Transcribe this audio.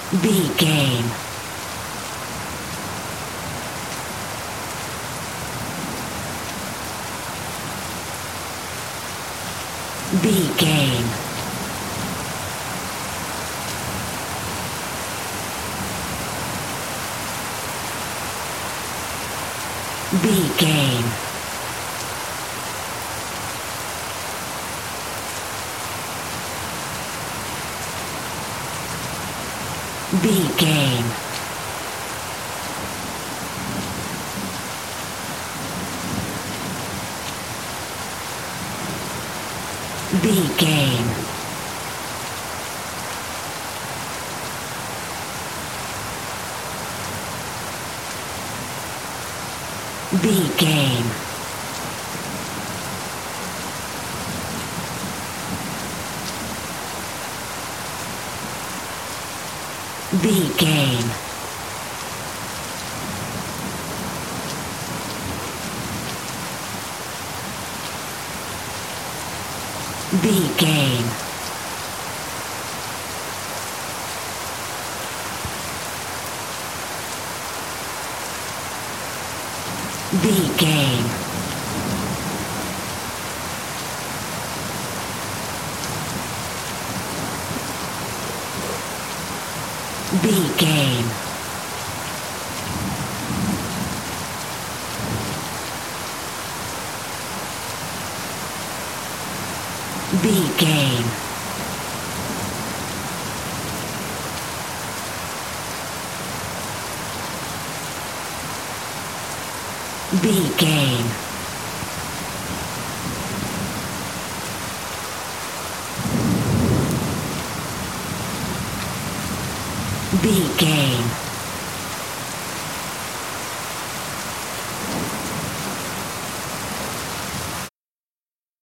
B game. B game. B game. B game. B game. B game. B game. B game. B game. B game. B game. B game. B game.